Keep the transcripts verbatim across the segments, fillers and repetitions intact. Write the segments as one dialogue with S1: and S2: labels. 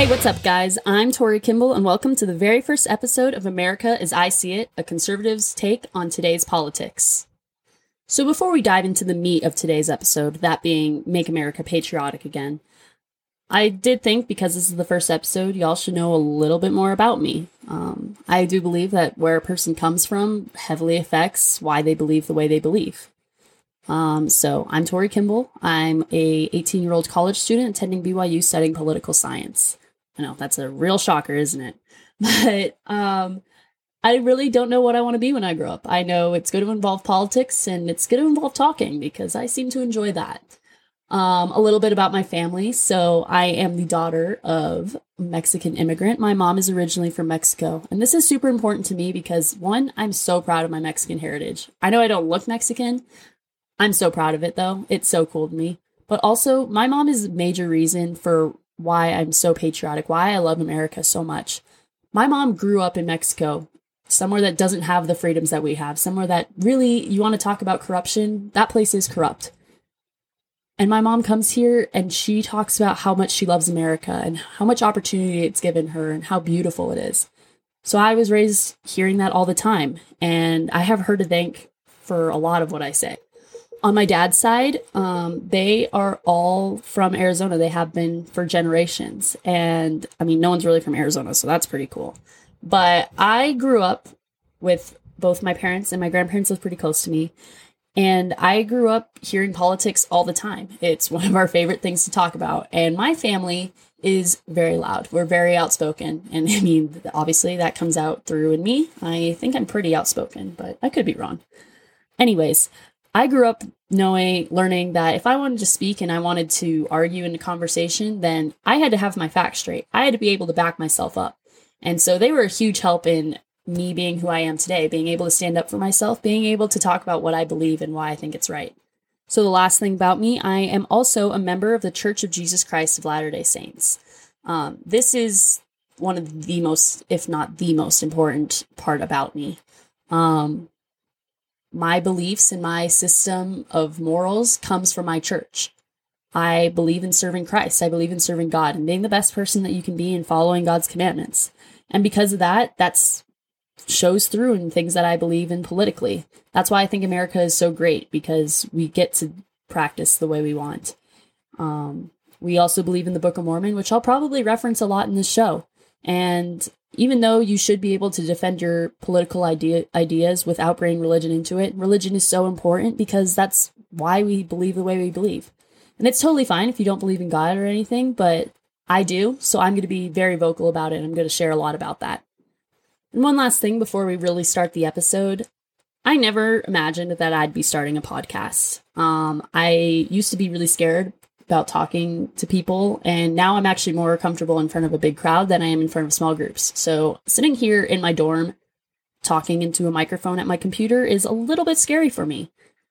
S1: Hey, what's up, guys? I'm Tori Kimball, and welcome to the very first episode of America as I See It, a conservative's take on today's politics. So before we dive into the meat of today's episode, that being Make America Patriotic Again, I did think, because this is the first episode, y'all should know a little bit more about me. Um, I do believe that where a person comes from heavily affects why they believe the way they believe. Um, so I'm Tori Kimball. I'm a eighteen-year-old college student attending B Y U studying political science. I know, that's a real shocker, isn't it? But um, I really don't know what I want to be when I grow up. I know it's going to involve politics and it's going to involve talking because I seem to enjoy that. Um, a little bit about my family. So I am the daughter of a Mexican immigrant. My mom is originally from Mexico. And this is super important to me because, one, I'm so proud of my Mexican heritage. I know I don't look Mexican. I'm so proud of it, though. It's so cool to me. But also, my mom is a major reason for why I'm so patriotic, why I love America so much. My mom grew up in Mexico, somewhere that doesn't have the freedoms that we have, somewhere that really, you want to talk about corruption, that place is corrupt. And my mom comes here and she talks about how much she loves America and how much opportunity it's given her and how beautiful it is. So I was raised hearing that all the time, and I have her to thank for a lot of what I say. On my dad's side, um, they are all from Arizona. They have been for generations. And I mean, no one's really from Arizona, so that's pretty cool. But I grew up with both my parents, and my grandparents live pretty close to me. And I grew up hearing politics all the time. It's one of our favorite things to talk about. And my family is very loud. We're very outspoken. And I mean, obviously that comes out through in me. I think I'm pretty outspoken, but I could be wrong. Anyways, I grew up knowing, learning that if I wanted to speak and I wanted to argue in a conversation, then I had to have my facts straight. I had to be able to back myself up. And so they were a huge help in me being who I am today, being able to stand up for myself, being able to talk about what I believe and why I think it's right. So the last thing about me, I am also a member of the Church of Jesus Christ of Latter-day Saints. Um, this is one of the most, if not the most important part about me. Um, My beliefs and my system of morals comes from my church. I believe in serving Christ. I believe in serving God and being the best person that you can be and following God's commandments. And because of that, that's shows through in things that I believe in politically. That's why I think America is so great, because we get to practice the way we want. Um, we also believe in the Book of Mormon, which I'll probably reference a lot in this show. And even though you should be able to defend your political idea, ideas without bringing religion into it, religion is so important because that's why we believe the way we believe. And it's totally fine if you don't believe in God or anything, but I do, so I'm going to be very vocal about it, and I'm going to share a lot about that. And one last thing before we really start the episode, I never imagined that I'd be starting a podcast. Um, I used to be really scared about talking to people, and now I'm actually more comfortable in front of a big crowd than I am in front of small groups. So sitting here in my dorm talking into a microphone at my computer is a little bit scary for me.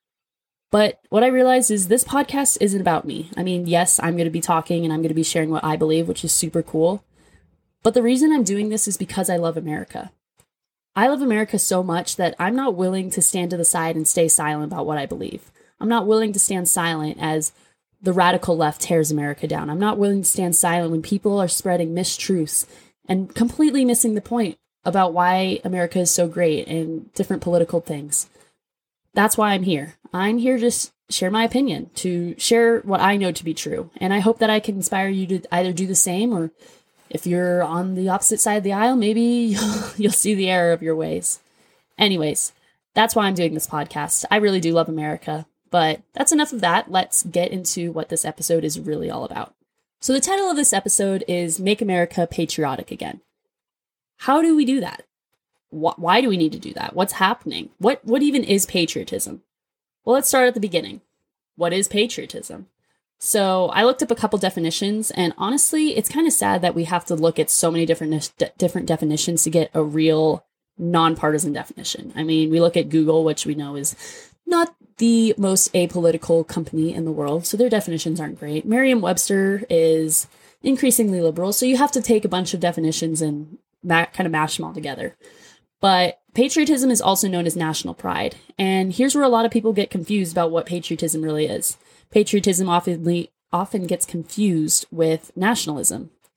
S1: But what I realized is this podcast isn't about me. I mean, yes, I'm going to be talking and I'm going to be sharing what I believe, which is super cool. But the reason I'm doing this is because I love America. I love America so much that I'm not willing to stand to the side and stay silent about what I believe. I'm not willing to stand silent as the radical left tears America down. I'm not willing to stand silent when people are spreading mistruths and completely missing the point about why America is so great and different political things. That's why I'm here. I'm here to just share my opinion, to share what I know to be true. And I hope that I can inspire you to either do the same, or if you're on the opposite side of the aisle, maybe you'll, you'll see the error of your ways. Anyways, that's why I'm doing this podcast. I really do love America. But that's enough of that. Let's get into what this episode is really all about. So the title of this episode is Make America Patriotic Again. How do we do that? Wh- why do we need to do that? What's happening? What, what even is patriotism? Well, let's start at the beginning. What is patriotism? So I looked up a couple definitions, and honestly, it's kind of sad that we have to look at so many different, de- different definitions to get a real nonpartisan definition. I mean, we look at Google, which we know is not the most apolitical company in the world, so their definitions aren't great. Merriam-Webster is increasingly liberal, so you have to take a bunch of definitions and ma- kind of mash them all together. But patriotism is also known as national pride, and here's where a lot of people get confused about what patriotism really is. Patriotism often, often gets confused with nationalism.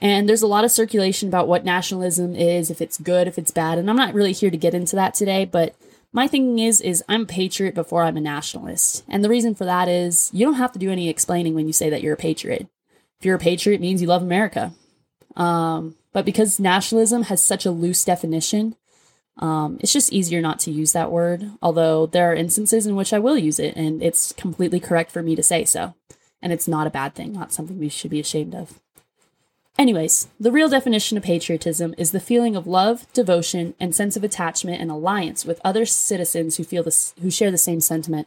S1: And there's a lot of circulation about what nationalism is, if it's good, if it's bad. And I'm not really here to get into that today, but my thinking is, is I'm a patriot before I'm a nationalist. And the reason for that is you don't have to do any explaining when you say that you're a patriot. If you're a patriot, it means you love America. Um, but because nationalism has such a loose definition, um, it's just easier not to use that word. Although there are instances in which I will use it, and it's completely correct for me to say so. And it's not a bad thing, not something we should be ashamed of. Anyways, the real definition of patriotism is the feeling of love, devotion, and sense of attachment and alliance with other citizens who feel this, who share the same sentiment.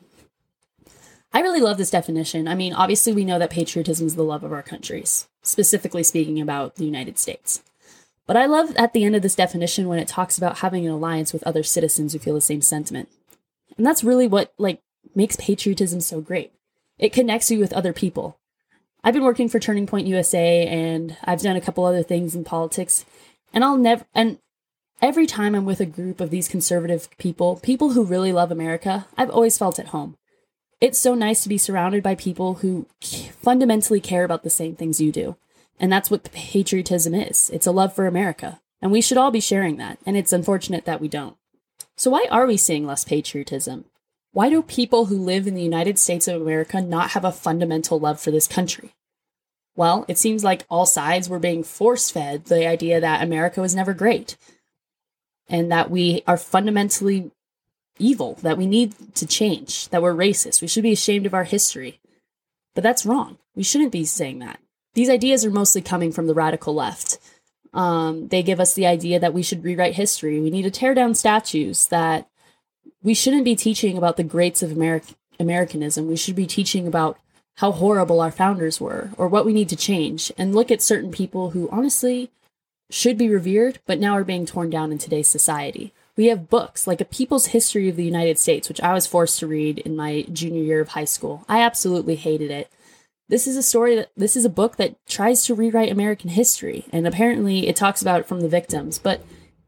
S1: I really love this definition. I mean, obviously we know that patriotism is the love of our countries, specifically speaking about the United States. But I love at the end of this definition when it talks about having an alliance with other citizens who feel the same sentiment. And that's really what, like, makes patriotism so great. It connects you with other people. I've been working for Turning Point U S A, and I've done a couple other things in politics, and I'll never, and every time I'm with a group of these conservative people, people who really love America, I've always felt at home. It's so nice to be surrounded by people who fundamentally care about the same things you do. And that's what patriotism is. It's a love for America. And we should all be sharing that. And it's unfortunate that we don't. So why are we seeing less patriotism? Why do people who live in the United States of America not have a fundamental love for this country? Well, it seems like all sides were being force-fed the idea that America was never great and that we are fundamentally evil, that we need to change, that we're racist. We should be ashamed of our history. But that's wrong. We shouldn't be saying that. These ideas are mostly coming from the radical left. Um, they give us the idea that we should rewrite history. We need to tear down statues, that we shouldn't be teaching about the greats of Ameri- Americanism. We should be teaching about how horrible our founders were, or what we need to change, and look at certain people who honestly should be revered, but now are being torn down in today's society. We have books like A People's History of the United States, which I was forced to read in my junior year of high school. I absolutely hated it. This is a story that, this is a book that tries to rewrite American history, and apparently it talks about it from the victims, but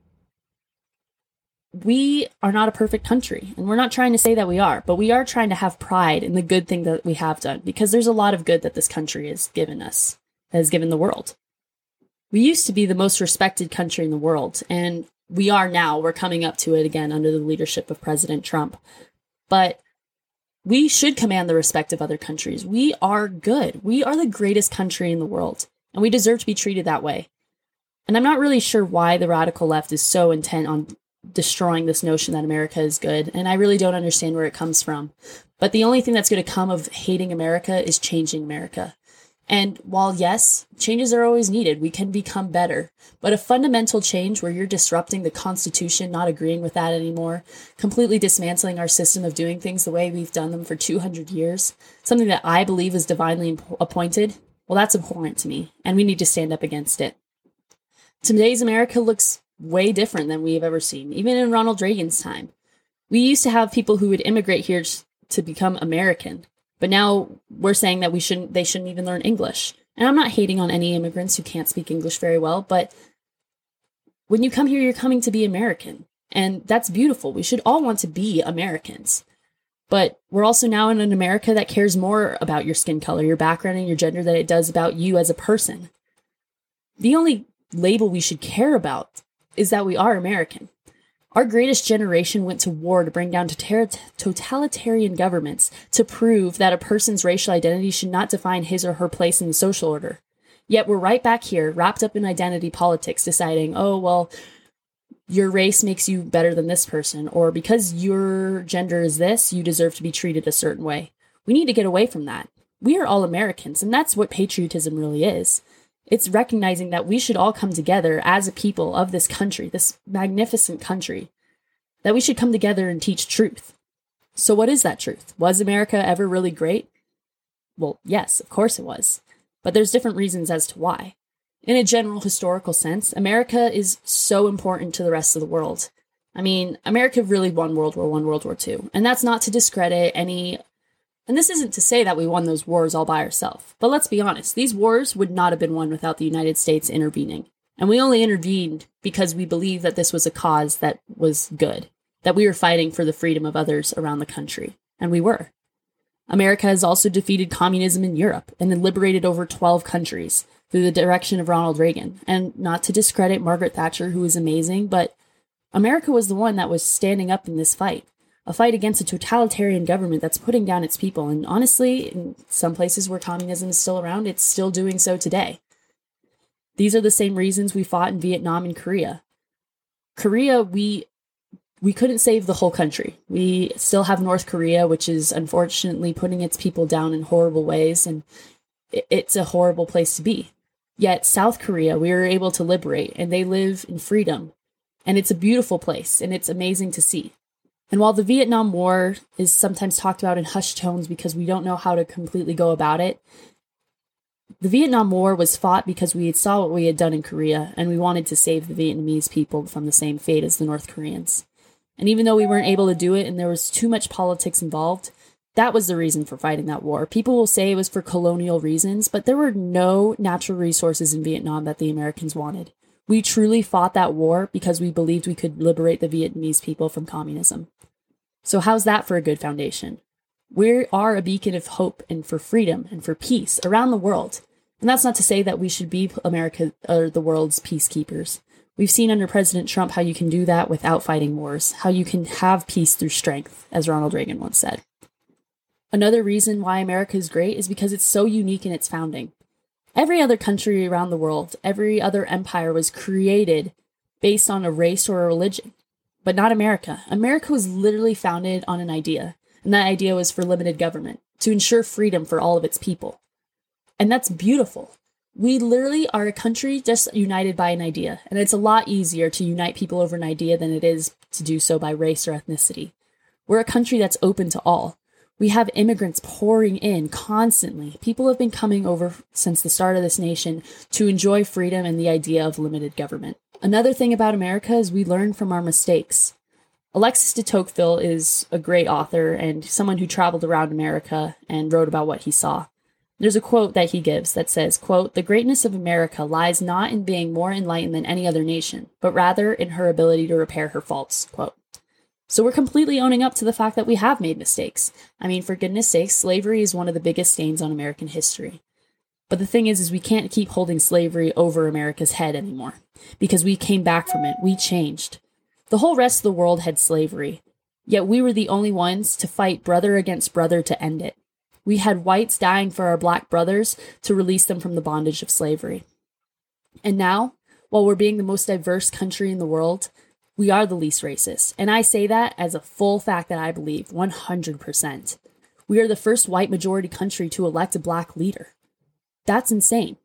S1: we are not a perfect country, and we're not trying to say that we are, but we are trying to have pride in the good thing that we have done, because there's a lot of good that this country has given us, has given the world. We used to be the most respected country in the world, and we are now. We're coming up to it again under the leadership of President Trump. But we should command the respect of other countries. We are good. We are the greatest country in the world, and we deserve to be treated that way. And I'm not really sure why the radical left is so intent on destroying this notion that America is good, and I really don't understand where it comes from. But the only thing that's going to come of hating America is changing America. And while, yes, changes are always needed, we can become better. But a fundamental change where you're disrupting the Constitution, not agreeing with that anymore, completely dismantling our system of doing things the way we've done them for two hundred years, something that I believe is divinely imp- appointed, well, that's abhorrent to me, and we need to stand up against it. Today's America looks way different than we've ever seen, even in Ronald Reagan's time. We used to have people who would immigrate here to become American. But now we're saying that we shouldn't, they shouldn't even learn English. And I'm not hating on any immigrants who can't speak English very well, but when you come here, you're coming to be American. And that's beautiful. We should all want to be Americans. But we're also now in an America that cares more about your skin color, your background, and your gender than it does about you as a person. The only label we should care about is that we are American. Our greatest generation went to war to bring down totalitarian governments to prove that a person's racial identity should not define his or her place in the social order. Yet we're right back here, wrapped up in identity politics, deciding, oh, well, your race makes you better than this person, or because your gender is this, you deserve to be treated a certain way. We need to get away from that. We are all Americans, and that's what patriotism really is. It's recognizing that we should all come together as a people of this country, this magnificent country, that we should come together and teach truth. So what is that truth? Was America ever really great? Well, yes, of course it was. But there's different reasons as to why. In a general historical sense, America is so important to the rest of the world. I mean, America really won World War One, World War Two, and that's not to discredit any. And this isn't to say that we won those wars all by ourselves. But let's be honest, these wars would not have been won without the United States intervening. And we only intervened because we believed that this was a cause that was good, that we were fighting for the freedom of others around the country. And we were. America has also defeated communism in Europe and then liberated over twelve countries through the direction of Ronald Reagan. And not to discredit Margaret Thatcher, who was amazing, but America was the one that was standing up in this fight, a fight against a totalitarian government that's putting down its people. And honestly, in some places where communism is still around, it's still doing so today. These are the same reasons we fought in Vietnam and Korea. Korea, we we couldn't save the whole country. We still have North Korea, which is unfortunately putting its people down in horrible ways, and it's a horrible place to be. Yet South Korea, we were able to liberate, and they live in freedom. And it's a beautiful place, and it's amazing to see. And while the Vietnam War is sometimes talked about in hushed tones because we don't know how to completely go about it, the Vietnam War was fought because we had saw what we had done in Korea, and we wanted to save the Vietnamese people from the same fate as the North Koreans. And even though we weren't able to do it and there was too much politics involved, that was the reason for fighting that war. People will say it was for colonial reasons, but there were no natural resources in Vietnam that the Americans wanted. We truly fought that war because we believed we could liberate the Vietnamese people from communism. So how's that for a good foundation? We are a beacon of hope and for freedom and for peace around the world. And that's not to say that we should be America or the world's peacekeepers. We've seen under President Trump how you can do that without fighting wars, how you can have peace through strength, as Ronald Reagan once said. Another reason why America is great is because it's so unique in its founding. Every other country around the world, every other empire was created based on a race or a religion, but not America. America was literally founded on an idea, and that idea was for limited government, to ensure freedom for all of its people. And that's beautiful. We literally are a country just united by an idea, and it's a lot easier to unite people over an idea than it is to do so by race or ethnicity. We're a country that's open to all. We have immigrants pouring in constantly. People have been coming over since the start of this nation to enjoy freedom and the idea of limited government. Another thing about America is we learn from our mistakes. Alexis de Tocqueville is a great author and someone who traveled around America and wrote about what he saw. There's a quote that he gives that says, quote, "The greatness of America lies not in being more enlightened than any other nation, but rather in her ability to repair her faults," quote. So we're completely owning up to the fact that we have made mistakes. I mean, for goodness sakes, slavery is one of the biggest stains on American history. But the thing is, is we can't keep holding slavery over America's head anymore because we came back from it. We changed. The whole rest of the world had slavery, yet we were the only ones to fight brother against brother to end it. We had whites dying for our black brothers to release them from the bondage of slavery. And now, while we're being the most diverse country in the world, we are the least racist. And I say that as a full fact that I believe one hundred percent. We are the first white majority country to elect a black leader. That's insane.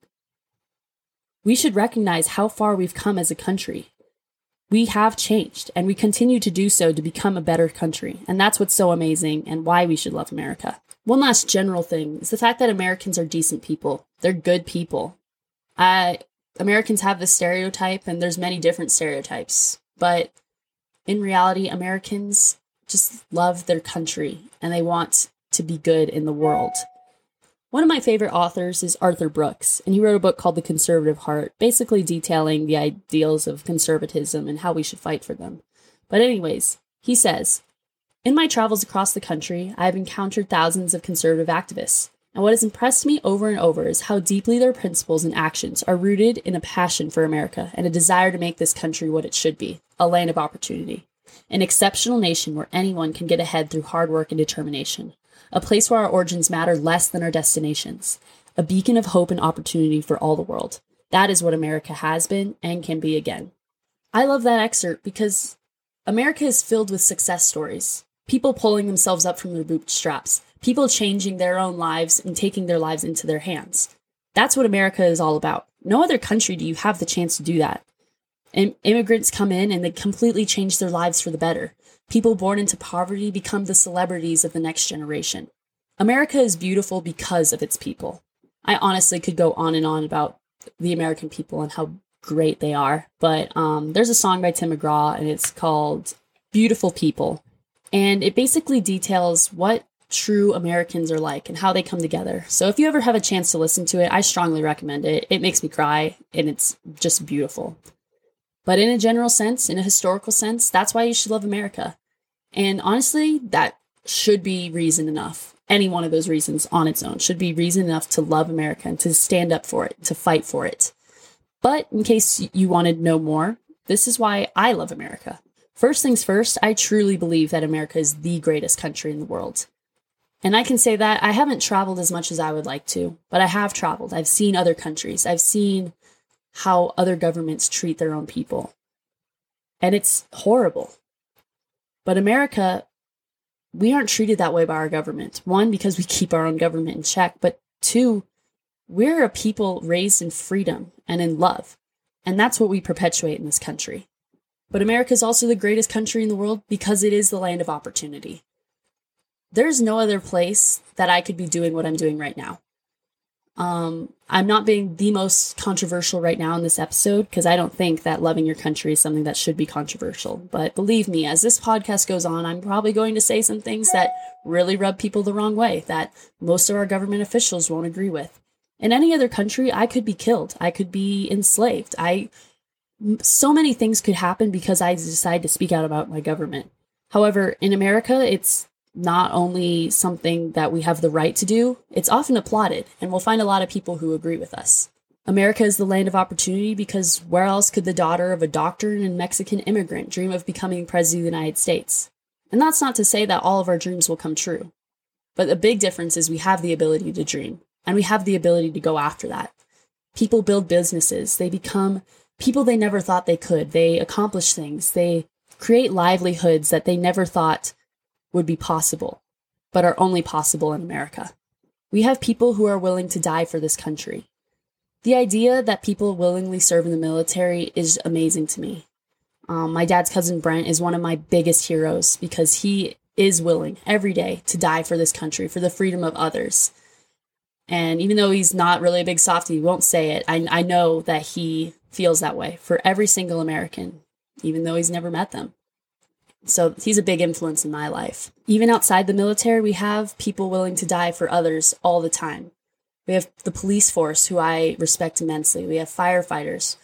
S1: We should recognize how far we've come as a country. We have changed, and we continue to do so to become a better country. And that's what's so amazing and why we should love America. One last general thing is the fact that Americans are decent people. They're good people. Uh, Americans have this stereotype, and there's many different stereotypes. But in reality, Americans just love their country, and they want to be good in the world. One of my favorite authors is Arthur Brooks, and he wrote a book called The Conservative Heart, basically detailing the ideals of conservatism and how we should fight for them. But anyways, he says, "In my travels across the country, I have encountered thousands of conservative activists, and what has impressed me over and over is how deeply their principles and actions are rooted in a passion for America and a desire to make this country what it should be, a land of opportunity, an exceptional nation where anyone can get ahead through hard work and determination, a place where our origins matter less than our destinations, a beacon of hope and opportunity for all the world. That is what America has been and can be again." I love that excerpt because America is filled with success stories. People pulling themselves up from their bootstraps. People changing their own lives and taking their lives into their hands. That's what America is all about. No other country do you have the chance to do that. Im- immigrants come in and they completely change their lives for the better. People born into poverty become the celebrities of the next generation. America is beautiful because of its people. I honestly could go on and on about the American people and how great they are, but um, there's a song by Tim McGraw and it's called Beautiful People. And it basically details what true Americans are like and how they come together. So if you ever have a chance to listen to it, I strongly recommend it. It makes me cry and it's just beautiful. But in a general sense, in a historical sense, that's why you should love America. And honestly, that should be reason enough. any one of those reasons on its own should be reason enough to love America and to stand up for it, to fight for it. But in case you wanted to know more, this is why I love America. First things first, I truly believe that America is the greatest country in the world. And I can say that I haven't traveled as much as I would like to, but I have traveled. I've seen other countries. I've seen how other governments treat their own people. And it's horrible. But America, we aren't treated that way by our government. One, because we keep our own government in check. But two, we're a people raised in freedom and in love. And that's what we perpetuate in this country. But America is also the greatest country in the world because it is the land of opportunity. There's no other place that I could be doing what I'm doing right now. Um, I'm not being the most controversial right now in this episode because I don't think that loving your country is something that should be controversial. But believe me, as this podcast goes on, I'm probably going to say some things that really rub people the wrong way, that most of our government officials won't agree with. In any other country, I could be killed. I could be enslaved. I, so many things could happen because I decide to speak out about my government. However, in America, it's not only something that we have the right to do, it's often applauded, and we'll find a lot of people who agree with us. America is the land of opportunity because where else could the daughter of a doctor and a Mexican immigrant dream of becoming president of the United States? And that's not to say that all of our dreams will come true. But the big difference is we have the ability to dream, and we have the ability to go after that. People build businesses. They become people they never thought they could. They accomplish things. They create livelihoods that they never thought would be possible, but are only possible in America. We have people who are willing to die for this country. The idea that people willingly serve in the military is amazing to me. Um, my dad's cousin Brent is one of my biggest heroes because he is willing every day to die for this country, for the freedom of others. And even though he's not really a big softie, he won't say it. I, I know that he feels that way for every single American, even though he's never met them. So he's a big influence in my life. Even outside the military, we have people willing to die for others all the time. We have the police force, who I respect immensely. We have firefighters.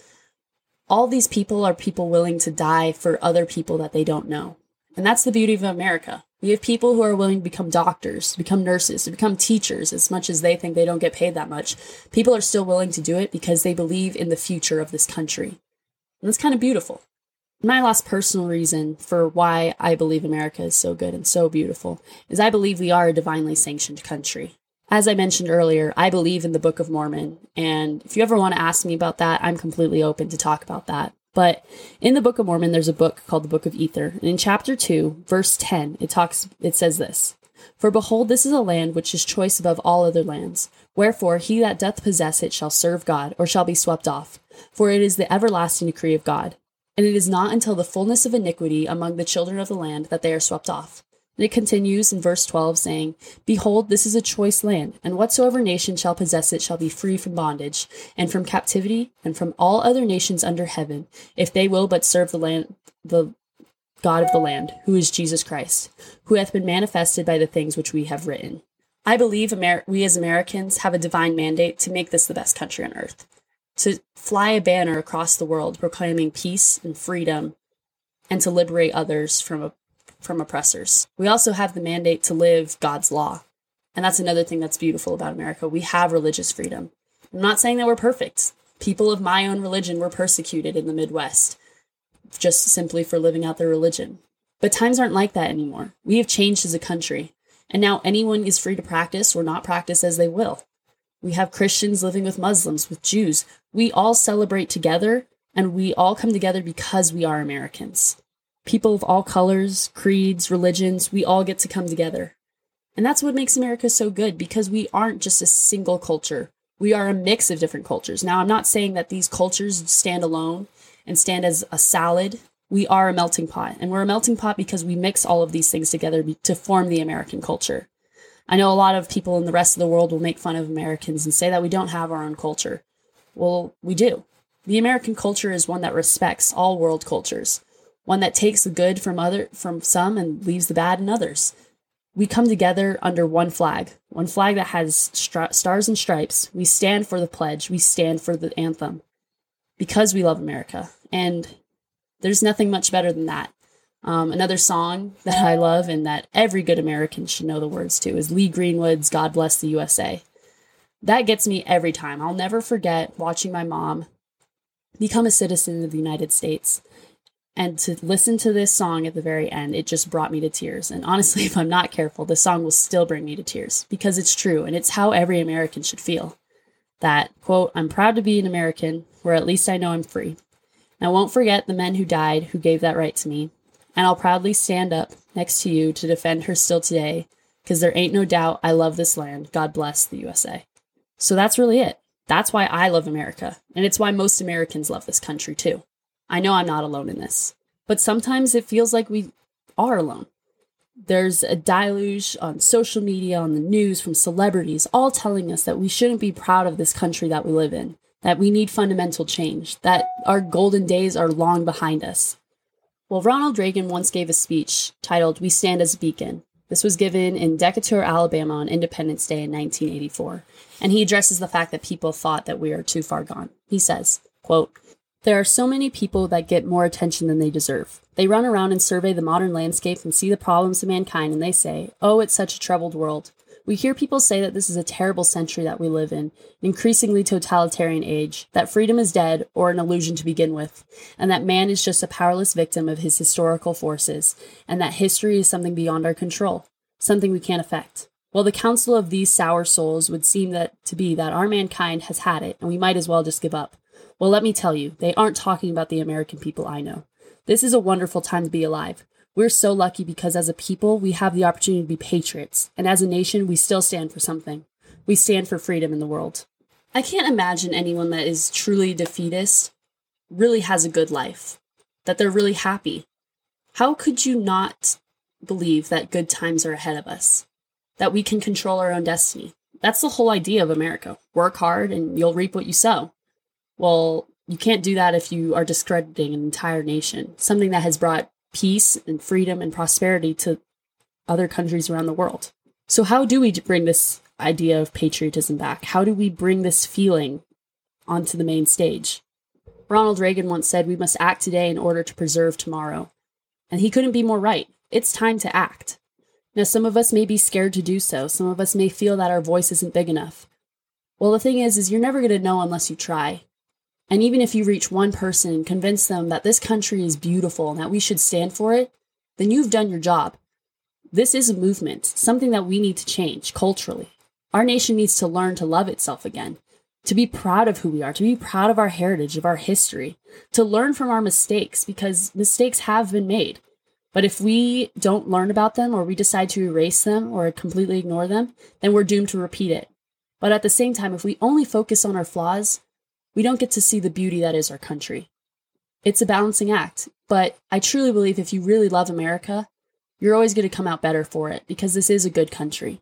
S1: All these people are people willing to die for other people that they don't know. And that's the beauty of America. We have people who are willing to become doctors, to become nurses, to become teachers, as much as they think they don't get paid that much. People are still willing to do it because they believe in the future of this country. And that's kind of beautiful. My last personal reason for why I believe America is so good and so beautiful is I believe we are a divinely sanctioned country. As I mentioned earlier, I believe in the Book of Mormon, and if you ever want to ask me about that, I'm completely open to talk about that. But in the Book of Mormon, there's a book called the Book of Ether, and in chapter two, verse ten, it talks. It says this: "For behold, this is a land which is choice above all other lands. Wherefore he that doth possess it shall serve God, or shall be swept off. For it is the everlasting decree of God. And it is not until the fullness of iniquity among the children of the land that they are swept off." And it continues in verse twelve, saying, "Behold, this is a choice land, and whatsoever nation shall possess it shall be free from bondage, and from captivity, and from all other nations under heaven, if they will but serve the land, the God of the land, who is Jesus Christ, who hath been manifested by the things which we have written." I believe Amer- we as Americans have a divine mandate to make this the best country on earth, to fly a banner across the world proclaiming peace and freedom, and to liberate others from from oppressors. We also have the mandate to live God's law. And that's another thing that's beautiful about America. We have religious freedom. I'm not saying that we're perfect. People of my own religion were persecuted in the Midwest, just simply for living out their religion. But times aren't like that anymore. We have changed as a country, and now anyone is free to practice or not practice as they will. We have Christians living with Muslims, with Jews. We all celebrate together, and we all come together because we are Americans. People of all colors, creeds, religions, we all get to come together. And that's what makes America so good, because we aren't just a single culture. We are a mix of different cultures. Now, I'm not saying that these cultures stand alone and stand as a salad. We are a melting pot, and we're a melting pot because we mix all of these things together to form the American culture. I know a lot of people in the rest of the world will make fun of Americans and say that we don't have our own culture. Well, we do. The American culture is one that respects all world cultures, one that takes the good from other from some and leaves the bad in others. We come together under one flag, one flag that has stri- stars and stripes. We stand for the pledge. We stand for the anthem because we love America. And there's nothing much better than that. Um, another song that I love and that every good American should know the words to is Lee Greenwood's God Bless the U S A. That gets me every time. I'll never forget watching my mom become a citizen of the United States. And to listen to this song at the very end, it just brought me to tears. And honestly, if I'm not careful, the song will still bring me to tears because it's true. And it's how every American should feel. That, quote, I'm proud to be an American, where at least I know I'm free. And I won't forget the men who died who gave that right to me. And I'll proudly stand up next to you to defend her still today, because there ain't no doubt I love this land. God bless the U S A. So that's really it. That's why I love America. And it's why most Americans love this country too. I know I'm not alone in this, but sometimes it feels like we are alone. There's a deluge on social media, on the news, from celebrities, all telling us that we shouldn't be proud of this country that we live in, that we need fundamental change, that our golden days are long behind us. Well, Ronald Reagan once gave a speech titled, We Stand as a Beacon. This was given in Decatur, Alabama on Independence Day in nineteen eighty-four, and he addresses the fact that people thought that we are too far gone. He says, quote, there are so many people that get more attention than they deserve. They run around and survey the modern landscape and see the problems of mankind, and they say, oh, it's such a troubled world. We hear people say that this is a terrible century that we live in, an increasingly totalitarian age, that freedom is dead or an illusion to begin with, and that man is just a powerless victim of his historical forces, and that history is something beyond our control, something we can't affect. Well, the counsel of these sour souls would seem that to be that our mankind has had it, and we might as well just give up. Well, let me tell you, they aren't talking about the American people I know. This is a wonderful time to be alive. We're so lucky because as a people, we have the opportunity to be patriots. And as a nation, we still stand for something. We stand for freedom in the world. I can't imagine anyone that is truly defeatist really has a good life, that they're really happy. How could you not believe that good times are ahead of us, that we can control our own destiny? That's the whole idea of America. Work hard and you'll reap what you sow. Well, you can't do that if you are discrediting an entire nation, something that has brought peace and freedom and prosperity to other countries around the world. So how do we bring this idea of patriotism back? How do we bring this feeling onto the main stage? Ronald Reagan once said, we must act today in order to preserve tomorrow. And he couldn't be more right. It's time to act. Now, some of us may be scared to do so. Some of us may feel that our voice isn't big enough. Well, the thing is, is you're never going to know unless you try. And even if you reach one person and convince them that this country is beautiful and that we should stand for it, then you've done your job. This is a movement, something that we need to change culturally. Our nation needs to learn to love itself again, to be proud of who we are, to be proud of our heritage, of our history, to learn from our mistakes, because mistakes have been made. But if we don't learn about them, or we decide to erase them or completely ignore them, then we're doomed to repeat it. But at the same time, if we only focus on our flaws, we don't get to see the beauty that is our country. It's a balancing act, but I truly believe if you really love America, you're always going to come out better for it, because this is a good country.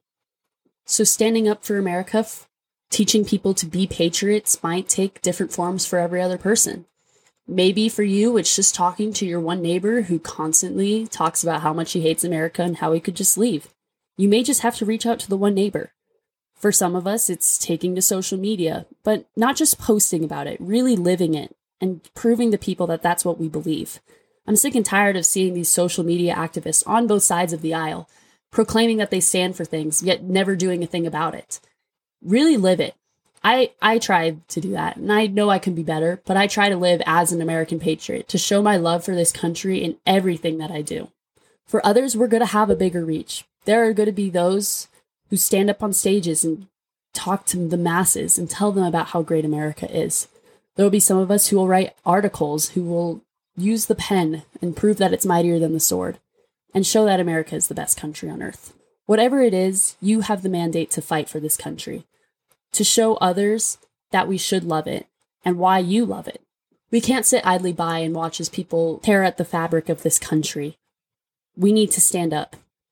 S1: So standing up for America, f- teaching people to be patriots might take different forms for every other person. Maybe for you, it's just talking to your one neighbor who constantly talks about how much he hates America and how he could just leave. You may just have to reach out to the one neighbor. For some of us, it's taking to social media, but not just posting about it, really living it and proving to people that that's what we believe. I'm sick and tired of seeing these social media activists on both sides of the aisle proclaiming that they stand for things, yet never doing a thing about it. Really live it. I, I try to do that, and I know I can be better, but I try to live as an American patriot, to show my love for this country in everything that I do. For others, we're going to have a bigger reach. There are going to be those who stand up on stages and talk to the masses and tell them about how great America is. There will be some of us who will write articles, who will use the pen and prove that it's mightier than the sword, and show that America is the best country on earth. Whatever it is, you have the mandate to fight for this country, to show others that we should love it and why you love it. We can't sit idly by and watch as people tear at the fabric of this country. We need to stand up.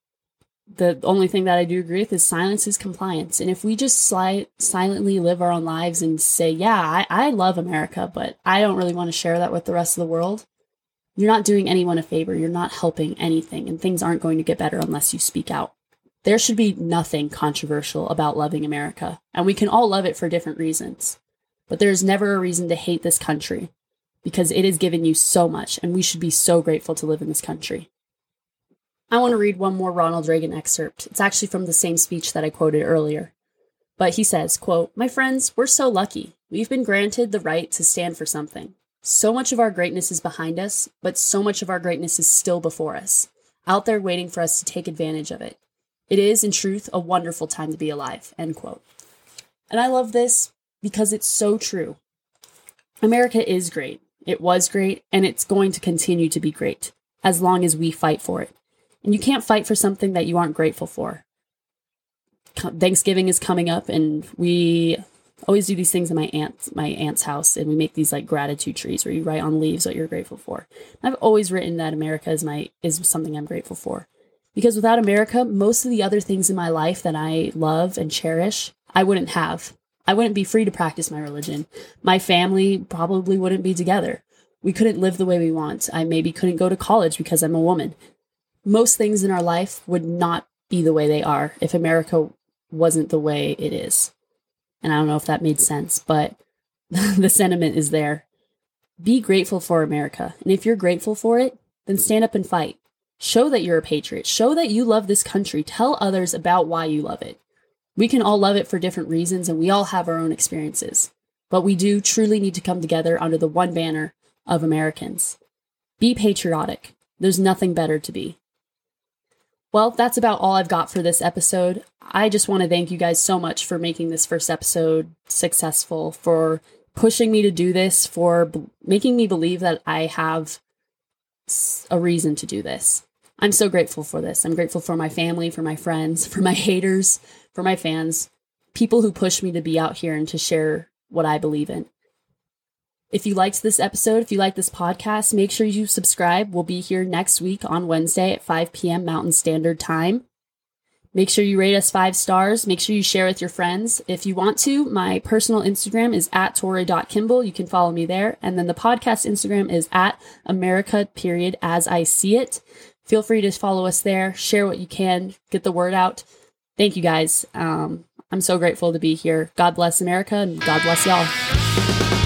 S1: The only thing that I do agree with is silence is compliance. And if we just sli- silently live our own lives and say, yeah, I-, I love America, but I don't really want to share that with the rest of the world, you're not doing anyone a favor. You're not helping anything, and things aren't going to get better unless you speak out. There should be nothing controversial about loving America, and we can all love it for different reasons. But there's never a reason to hate this country, because it has given you so much, and we should be so grateful to live in this country. I want to read one more Ronald Reagan excerpt. It's actually from the same speech that I quoted earlier. But he says, quote, "My friends, we're so lucky. We've been granted the right to stand for something. So much of our greatness is behind us, but so much of our greatness is still before us, out there waiting for us to take advantage of it. It is, in truth, a wonderful time to be alive," end quote. And I love this because it's so true. America is great. It was great, and it's going to continue to be great as long as we fight for it. And you can't fight for something that you aren't grateful for. Thanksgiving is coming up, and we always do these things in my aunt's my aunt's house, and we make these like gratitude trees where you write on leaves what you're grateful for. I've always written that America is my is something I'm grateful for, because without America, most of the other things in my life that I love and cherish, I wouldn't have. I wouldn't be free to practice my religion. My family probably wouldn't be together. We couldn't live the way we want. I maybe couldn't go to college because I'm a woman. Most things in our life would not be the way they are if America wasn't the way it is. And I don't know if that made sense, but the sentiment is there. Be grateful for America. And if you're grateful for it, then stand up and fight. Show that you're a patriot. Show that you love this country. Tell others about why you love it. We can all love it for different reasons, and we all have our own experiences. But we do truly need to come together under the one banner of Americans. Be patriotic. There's nothing better to be. Well, that's about all I've got for this episode. I just want to thank you guys so much for making this first episode successful, for pushing me to do this, for b- making me believe that I have a reason to do this. I'm so grateful for this. I'm grateful for my family, for my friends, for my haters, for my fans, people who push me to be out here and to share what I believe in. If you liked this episode, if you like this podcast, make sure you subscribe. We'll be here next week on Wednesday at five p.m. Mountain Standard Time. Make sure you rate us five stars. Make sure you share with your friends. If you want to, my personal Instagram is at tori dot kimball. You can follow me there. And then the podcast Instagram is at America period as I see it. Feel free to follow us there. Share what you can. Get the word out. Thank you guys. Um, I'm so grateful to be here. God bless America, and God bless y'all.